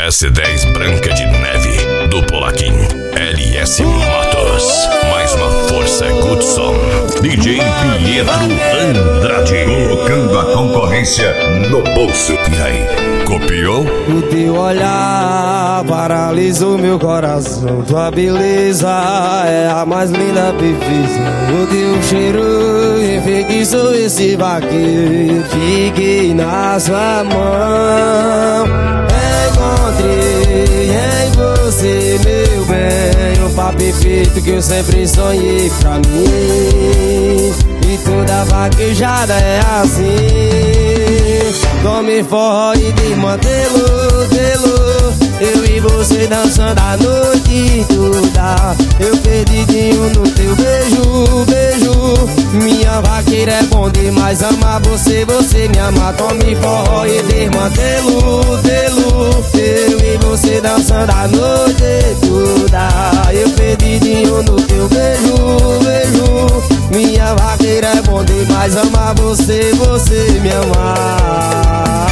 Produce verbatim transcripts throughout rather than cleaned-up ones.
S dez Branca de Neve, do Polaquim. L S Matos, mais uma força Goodson. D J Pietro Andrade, colocando a concorrência no bolso. E aí, copiou? O teu olhar paralisou meu coração. Tua beleza é a mais linda perfeição. O teu cheiro enfeitiçou esse vaqueiro. Fiquei na sua mão. Encontrei em você, meu bem, o par perfeito que eu sempre sonhei pra mim. E toda vaquejada é assim. Tome forró e desmantelo, telo. Eu e você dançando a noite toda. Eu perdidinho no teu beijo, beijo. Minha vaqueira é bom demais, amar você, você me ama. Tome forró e desmantelo, telo. Eu e você dançando a noite toda. Eu perdidinho no teu beijo, beijo. Minha vaqueira é bom demais, amar você, você me amar.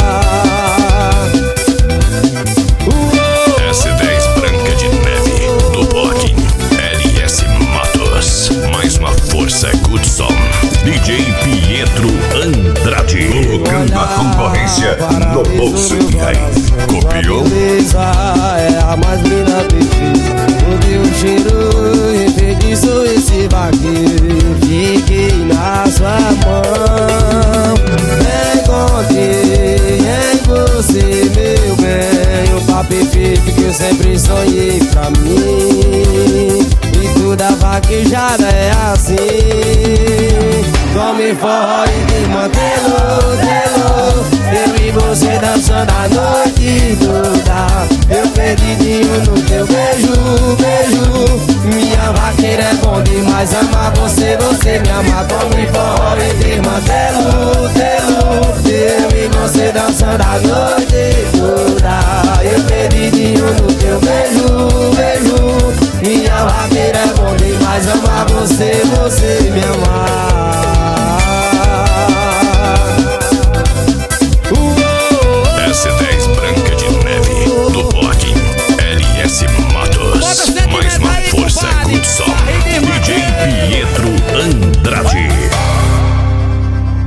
S dez Branca de Neve, do Polaquim. L S Matos, mais uma força Goodson. D J Pietro Andrade, colocando a concorrência no bolso. E aí, copiou? É a mais linda perfeita. O teu cheiro enfeitiçou esse vaqueiro. Fiquei na sua mão. Encontrei em você, meu bem, o par perfeito que eu sempre sonhei pra mim. E toda vaquejada é assim. Tome forró e desmantelo, telo. Eu e você dançando a noite toda. Eu perdidinho no teu beijo, beijo. Minha vaqueira é bom demais, amar você, você me ama. Tome forró e desmantelo, telo. Eu e você dançando a noite toda. Eu perdidinho no teu beijo, beijo. Minha vaqueira é bom demais, amar você, você me amar.